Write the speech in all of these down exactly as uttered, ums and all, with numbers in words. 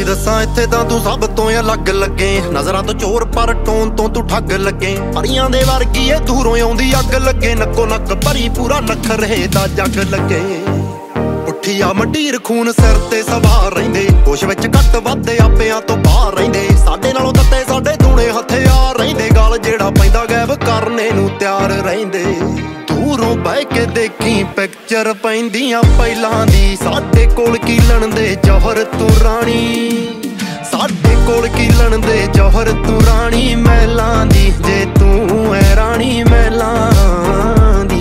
दसां इत्थे तां तू सब तो अलग लगे, नजरां तो चोर पर टोन तो तू ठग लगे। परियां दे वर्गी ए दूरों आउंदी अग लगे, नक्को नक भरी पूरा नखरे दा जग लगे। उठिया मंडीर खून सिर ते सवार रहिंदे, होश विच घट वधदे आपियां तो बाहर रहिंदे। साडे नालों तत्ते साडे दूणे हथियार रहिंदे, गल जेड़ा पैंदा गैब करने नूं त्यार रहिंदे। दूरों बह के देखी पिक्चर पैंदियां पहिलां दी, साडे कोल कीलण दे जौहर तू राणी। साडे कोल कीलण दे जौहर तू राणी, महलां दी जे तू ऐ राणी महलां दी।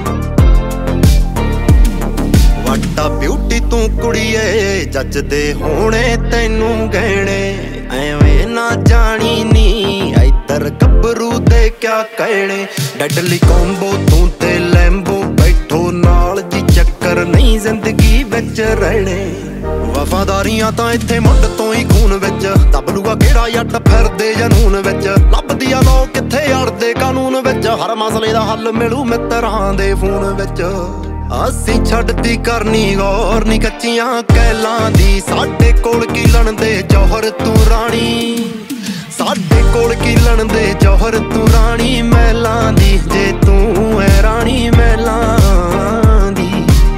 वड्डा ब्यूटी तू कुड़िए, जचदे होणे तैनू गहणे। एवें ना जानी नी इधर गबरू दे क्या कहने। डडली कॉम्बो तू ते लैम्बो, बैठो नाल जी चक्कर नहीं जिंदगी बिच रहने। वफादारियां तां इत्थे मुंड तो ही खून विच, दबलूगा केड़ा जट फिरदे जनून विच। लभदी आ लोग कित्थे अड़दे कानून विच, हर मसले दा हल मिलू मित्तरां दे फोन विच। असीं छड्डदी करनी गौर नी कच्चियां कैलां दी, साडे कोल कीलण दे जौहर तू राणी। साडे कोल कीलण दे जौहर तू राणी, महलां दी जे तू ऐ राणी महलां दी।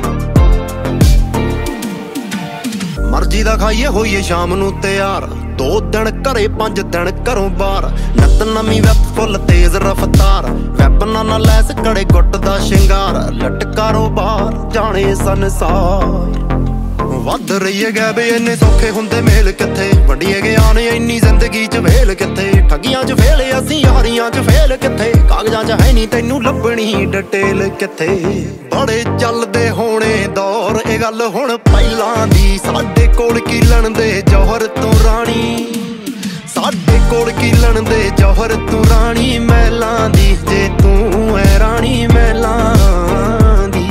मर्जी दा खाइए होइए शाम नूं तैयार, दो दिन घरे पंज दिन घरों बाहर। नत नवीं वैप फुल तेज रफ्तार, वैपनां नाल लैस कड़े गुट दा शिंगार। लट कारोबार जाने संसार, वध रही है गैब इन्ने सौखे हुंदे मेल कित्थे। वंडिए गया ने इन्नी जिंदगी च वेल कित्थे, ठगियां च फेल असीं यारियां च फेल कित्थे। कागजां च है नी तैनू लभणी डिटेल कित्थे। बड़े चलदे होणे दौर ए गल हुण पहिलां दी, साडे कोल कीलण दे जौहर तू राणी। साडे कोल कीलण दे जौहर तू राणी, महलां दी जे तू ऐ राणी महलां दी।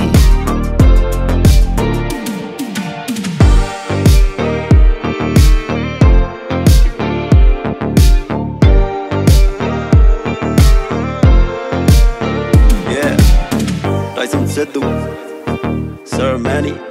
Tyson Sidhu, Sir Manny.